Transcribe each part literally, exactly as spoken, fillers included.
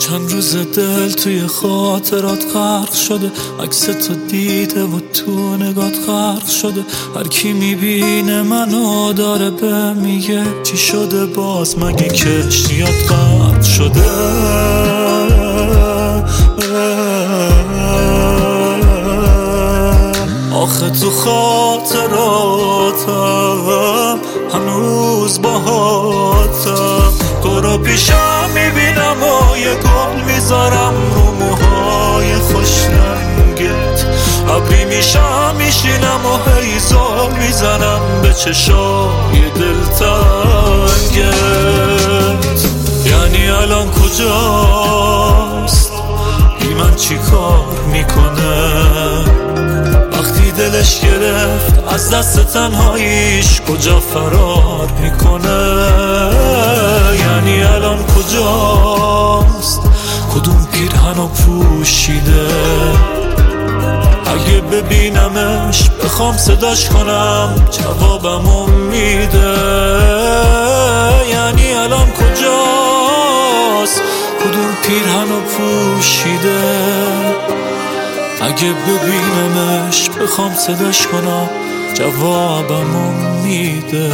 چند روز دل توی خاطرات غرق شده، عکس تو دیده و تو نگات غرق شده. هر کی میبینه منو داره به میگه چی شده باز، مگه کشتیات غرق شده؟ آخه تو خاطراتم هنوز باهاتم، تو رو پیشم میبینم و یه گل میذارم رو موهای خوش رنگت. ابری میشم میشینم و هی زل میزنم به چشای دلتنگت. یعنی الان کجاست؟ بی من چی کار میکنه؟ وقتی دلش گرفت از دست تنهاییش کجا فرار میکنه؟ یعنی الان کجاست؟ کدوم پیرهنو پوشیده؟ اگه ببینمش بخوام صداش کنم جوابمو میده. یعنی الان کجاست؟ کدوم پیرهنو پوشیده؟ اگه ببینمش بخوام صداش کنم جوابمو میده.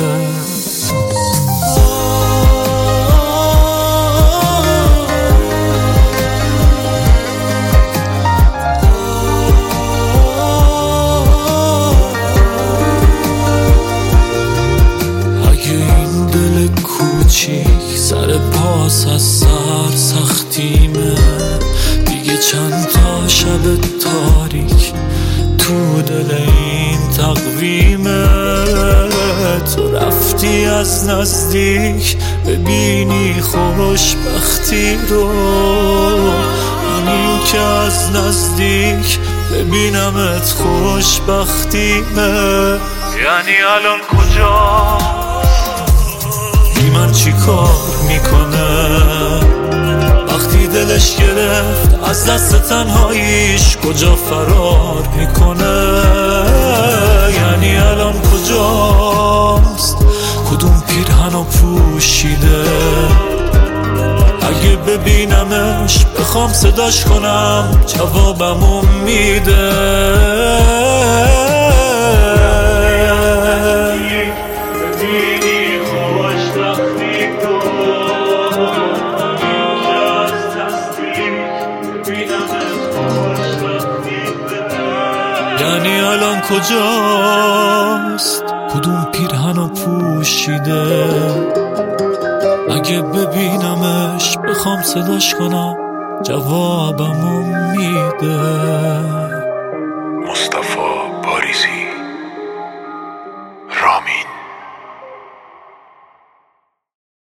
اگه این دل کوچیک سر پاس از سر سختیمه، دیگه چند تا شب تاریک تو دل این تقویمه. تو رفتی از نزدیک ببینی خوشبختی رو، این که از نزدیک ببینمت خوشبختیمه. یعنی الان کجا؟ بی من چی کار میکنه؟ وقتی دلش گرفت از دست تنهاییش کجا فرار میکنه؟ یعنی الان کجاست؟ کدوم پیرهنو پوشیده؟ اگه ببینمش بخوام صداش کنم جوابمو میده. یعنی الان کجاست؟ کدوم پیرهنو پوشیده؟ اگه ببینمش بخوام صداش کنم جوابمو میده.